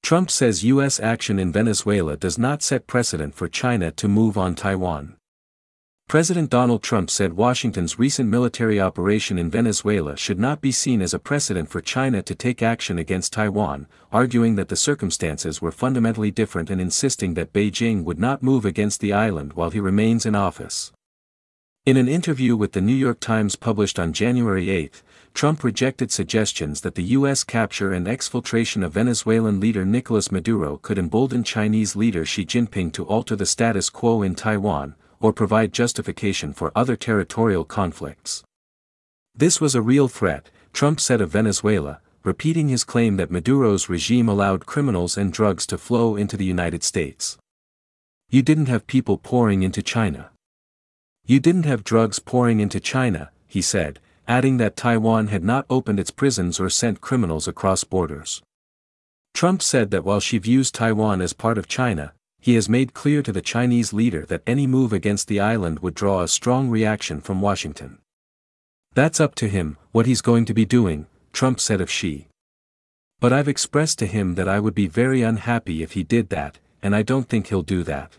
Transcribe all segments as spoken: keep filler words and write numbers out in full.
Trump says U S action in Venezuela does not set precedent for China to move on Taiwan. President Donald Trump said Washington's recent military operation in Venezuela should not be seen as a precedent for China to take action against Taiwan, arguing that the circumstances were fundamentally different and insisting that Beijing would not move against the island while he remains in office. In an interview with the New York Times published on January eighth, Trump rejected suggestions that the U S capture and exfiltration of Venezuelan leader Nicolas Maduro could embolden Chinese leader Xi Jinping to alter the status quo in Taiwan, or provide justification for other territorial conflicts. This was a real threat, Trump said of Venezuela, repeating his claim that Maduro's regime allowed criminals and drugs to flow into the United States. You didn't have people pouring into China. You didn't have drugs pouring into China, he said, adding that Taiwan had not opened its prisons or sent criminals across borders. Trump said that while Xi views Taiwan as part of China, he has made clear to the Chinese leader that any move against the island would draw a strong reaction from Washington. That's up to him, what he's going to be doing, Trump said of Xi. But I've expressed to him that I would be very unhappy if he did that, and I don't think he'll do that.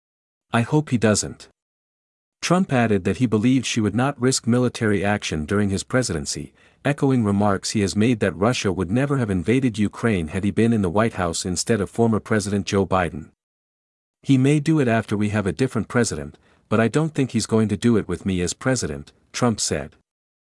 I hope he doesn't. Trump added that he believed Xi would not risk military action during his presidency, echoing remarks he has made that Russia would never have invaded Ukraine had he been in the White House instead of former President Joe Biden. He may do it after we have a different president, but I don't think he's going to do it with me as president, Trump said.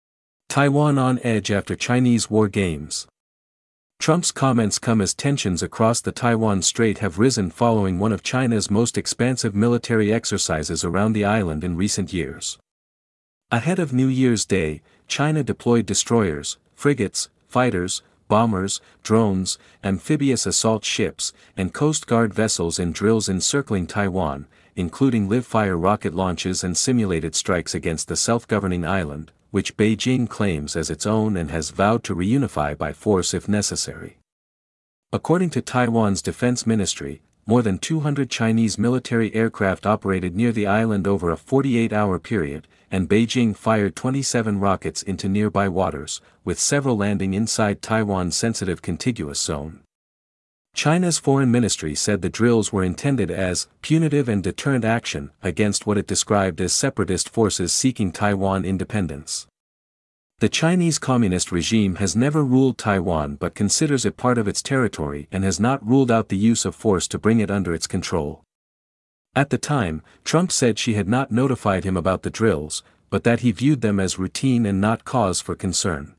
Taiwan on edge after Chinese war games. Trump's comments come as tensions across the Taiwan Strait have risen following one of China's most expansive military exercises around the island in recent years. Ahead of New Year's Day, China deployed destroyers, frigates, fighters, bombers, drones, amphibious assault ships, and Coast Guard vessels in drills encircling Taiwan, including live-fire rocket launches and simulated strikes against the self-governing island, which Beijing claims as its own and has vowed to reunify by force if necessary. According to Taiwan's defense ministry, more than two hundred Chinese military aircraft operated near the island over a forty-eight hour period, and Beijing fired twenty-seven rockets into nearby waters, with several landing inside Taiwan's sensitive contiguous zone. China's foreign ministry said the drills were intended as punitive and deterrent action against what it described as separatist forces seeking Taiwan independence. The Chinese Communist regime has never ruled Taiwan but considers it part of its territory and has not ruled out the use of force to bring it under its control. At the time, Trump said she had not notified him about the drills, but that he viewed them as routine and not cause for concern.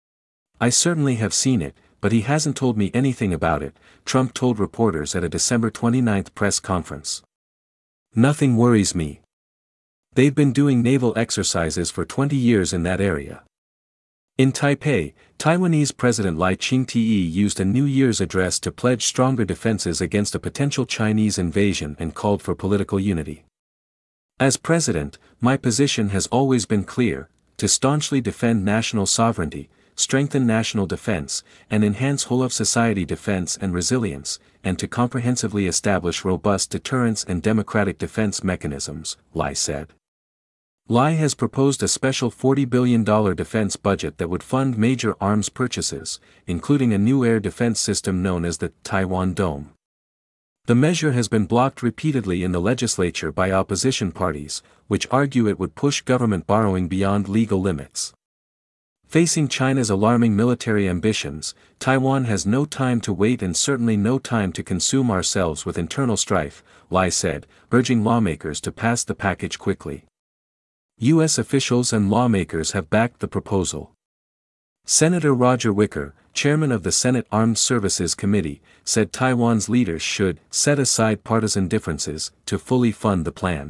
I certainly have seen it, but he hasn't told me anything about it, Trump told reporters at a December twenty-ninth press conference. Nothing worries me. They've been doing naval exercises for twenty years in that area. In Taipei, Taiwanese President Lai Ching-te used a New Year's address to pledge stronger defenses against a potential Chinese invasion and called for political unity. As president, my position has always been clear: to staunchly defend national sovereignty, strengthen national defense, and enhance whole-of-society defense and resilience, and to comprehensively establish robust deterrence and democratic defense mechanisms, Lai said. Lai has proposed a special forty billion dollars defense budget that would fund major arms purchases, including a new air defense system known as the Taiwan Dome. The measure has been blocked repeatedly in the legislature by opposition parties, which argue it would push government borrowing beyond legal limits. Facing China's alarming military ambitions, Taiwan has no time to wait and certainly no time to consume ourselves with internal strife, Lai said, urging lawmakers to pass the package quickly. U S officials and lawmakers have backed the proposal. Senator Roger Wicker, chairman of the Senate Armed Services Committee, said Taiwan's leaders should set aside partisan differences to fully fund the plan.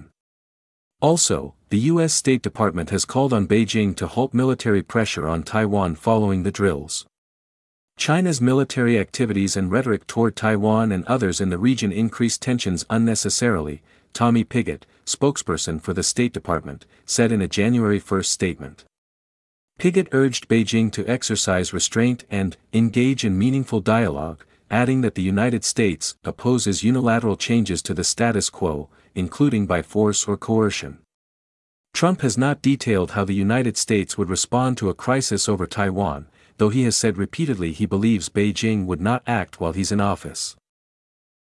Also, the U S State Department has called on Beijing to halt military pressure on Taiwan following the drills. China's military activities and rhetoric toward Taiwan and others in the region increase tensions unnecessarily, Tommy Pigott, spokesperson for the State Department, said in a January first statement. Pigott urged Beijing to exercise restraint and engage in meaningful dialogue, adding that the United States opposes unilateral changes to the status quo, including by force or coercion. Trump has not detailed how the United States would respond to a crisis over Taiwan, though he has said repeatedly he believes Beijing would not act while he's in office.